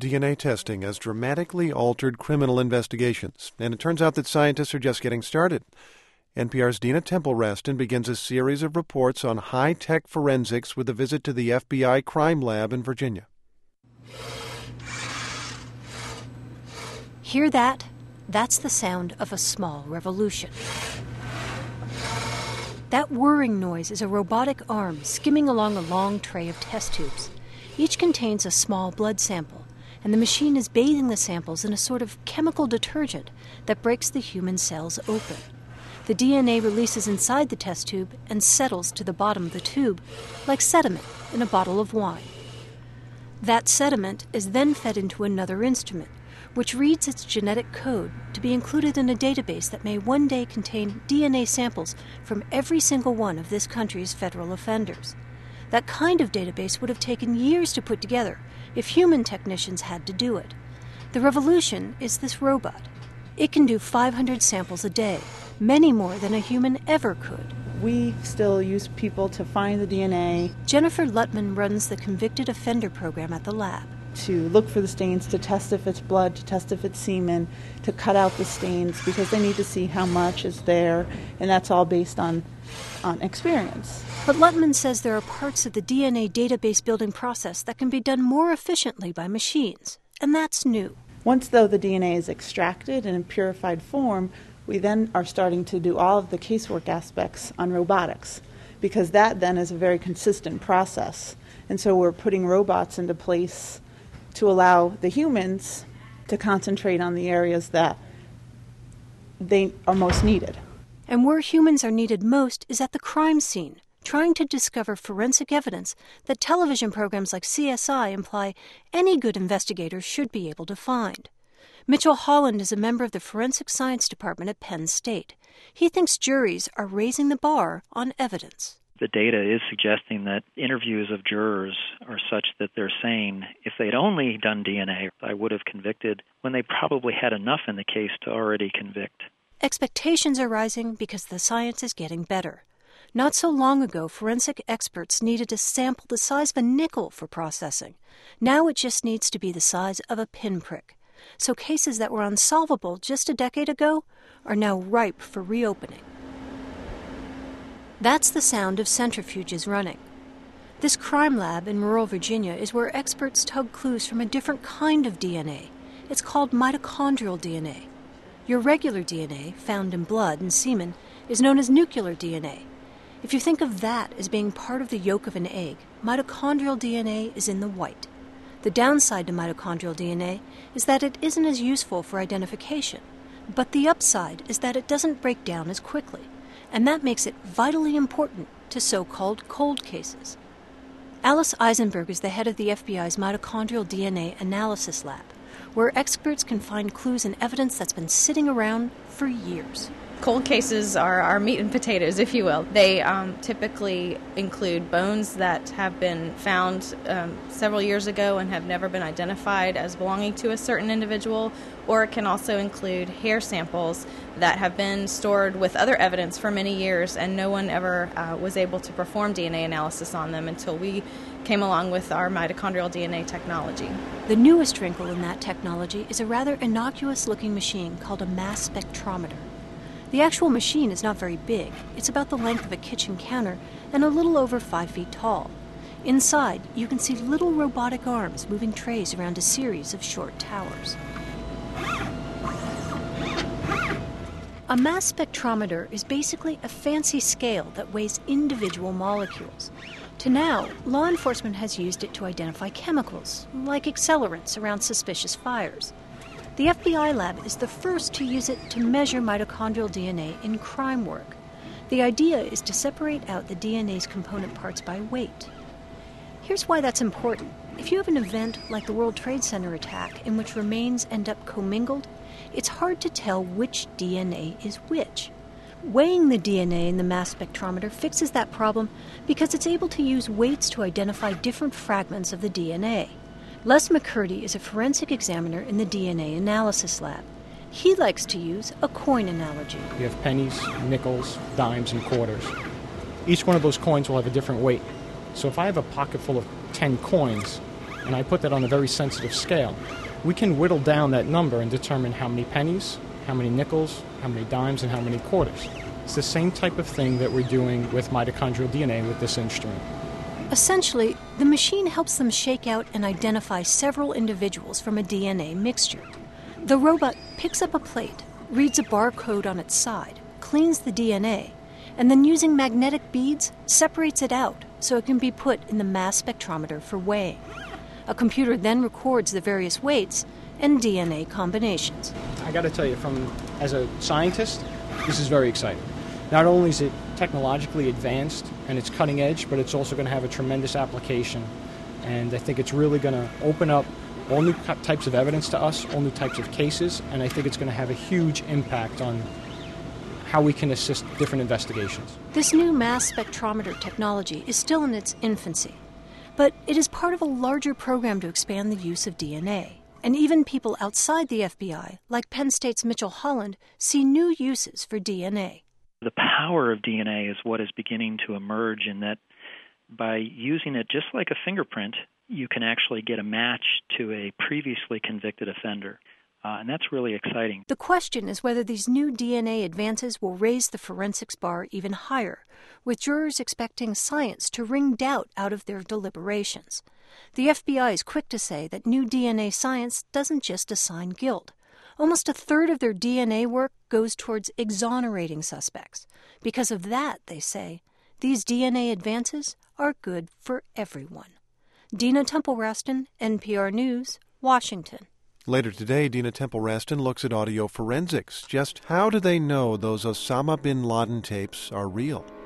DNA testing has dramatically altered criminal investigations, and it turns out that scientists are just getting started. NPR's Dina Temple-Raston begins a series of reports on high-tech forensics with a visit to the FBI crime lab in Virginia. Hear that? That's the sound of a small revolution. That whirring noise is a robotic arm skimming along a long tray of test tubes. Each contains a small blood sample, and the machine is bathing the samples in a sort of chemical detergent that breaks the human cells open. The DNA releases inside the test tube and settles to the bottom of the tube, like sediment in a bottle of wine. That sediment is then fed into another instrument, which reads its genetic code to be included in a database that may one day contain DNA samples from every single one of this country's federal offenders. That kind of database would have taken years to put together if human technicians had to do it. The revolution is this robot. It can do 500 samples a day, many more than a human ever could. We still use people to find the DNA. Jennifer Lutman runs the Convicted Offender Program at the lab. To look for the stains, to test if it's blood, to test if it's semen, to cut out the stains because they need to see how much is there, and that's all based on experience. But Lutman says there are parts of the DNA database building process that can be done more efficiently by machines, and that's new. Once, though, the DNA is extracted in a purified form, we then are starting to do all of the casework aspects on robotics, because that then is a very consistent process. And so we're putting robots into place to allow the humans to concentrate on the areas that they are most needed. And where humans are needed most is at the crime scene, trying to discover forensic evidence that television programs like CSI imply any good investigator should be able to find. Mitchell Holland is a member of the Forensic Science Department at Penn State. He thinks juries are raising the bar on evidence. The data is suggesting that interviews of jurors are such that they're saying, if they'd only done DNA, I would have convicted, when they probably had enough in the case to already convict. Expectations are rising because the science is getting better. Not so long ago, forensic experts needed a sample the size of a nickel for processing. Now it just needs to be the size of a pinprick. So cases that were unsolvable just a decade ago are now ripe for reopening. That's the sound of centrifuges running. This crime lab in rural Virginia is where experts tug clues from a different kind of DNA. It's called mitochondrial DNA. Your regular DNA, found in blood and semen, is known as nuclear DNA. If you think of that as being part of the yolk of an egg, mitochondrial DNA is in the white. The downside to mitochondrial DNA is that it isn't as useful for identification, but the upside is that it doesn't break down as quickly, and that makes it vitally important to so-called cold cases. Alice Eisenberg is the head of the FBI's mitochondrial DNA analysis lab, where experts can find clues and evidence that's been sitting around for years. Cold cases are our meat and potatoes, if you will. They typically include bones that have been found several years ago and have never been identified as belonging to a certain individual, or it can also include hair samples that have been stored with other evidence for many years and no one ever was able to perform DNA analysis on them until we came along with our mitochondrial DNA technology. The newest wrinkle in that technology is a rather innocuous-looking machine called a mass spectrometer. The actual machine is not very big. It's about the length of a kitchen counter and a little over 5 feet tall. Inside, you can see little robotic arms moving trays around a series of short towers. A mass spectrometer is basically a fancy scale that weighs individual molecules. To now, law enforcement has used it to identify chemicals, like accelerants around suspicious fires. The FBI lab is the first to use it to measure mitochondrial DNA in crime work. The idea is to separate out the DNA's component parts by weight. Here's why that's important. If you have an event like the World Trade Center attack in which remains end up commingled, it's hard to tell which DNA is which. Weighing the DNA in the mass spectrometer fixes that problem because it's able to use weights to identify different fragments of the DNA. Les McCurdy is a forensic examiner in the DNA analysis lab. He likes to use a coin analogy. You have pennies, nickels, dimes, and quarters. Each one of those coins will have a different weight. So if I have a pocket full of 10 coins, and I put that on a very sensitive scale, we can whittle down that number and determine how many pennies, how many nickels, how many dimes, and how many quarters. It's the same type of thing that we're doing with mitochondrial DNA with this instrument. Essentially, the machine helps them shake out and identify several individuals from a DNA mixture. The robot picks up a plate, reads a barcode on its side, cleans the DNA, and then using magnetic beads, separates it out so it can be put in the mass spectrometer for weighing. A computer then records the various weights and DNA combinations. I got to tell you, as a scientist, this is very exciting. Not only is it technologically advanced and it's cutting edge, but it's also going to have a tremendous application. And I think it's really going to open up all new types of evidence to us, all new types of cases, and I think it's going to have a huge impact on how we can assist different investigations. This new mass spectrometer technology is still in its infancy, but it is part of a larger program to expand the use of DNA. And even people outside the FBI, like Penn State's Mitchell Holland, see new uses for DNA. The power of DNA is what is beginning to emerge in that by using it just like a fingerprint, you can actually get a match to a previously convicted offender. And that's really exciting. The question is whether these new DNA advances will raise the forensics bar even higher, with jurors expecting science to wring doubt out of their deliberations. The FBI is quick to say that new DNA science doesn't just assign guilt. Almost a third of their DNA work goes towards exonerating suspects. Because of that, they say, these DNA advances are good for everyone. Dina Temple-Raston, NPR News, Washington. Later today, Dina Temple-Raston looks at audio forensics. Just how do they know those Osama bin Laden tapes are real?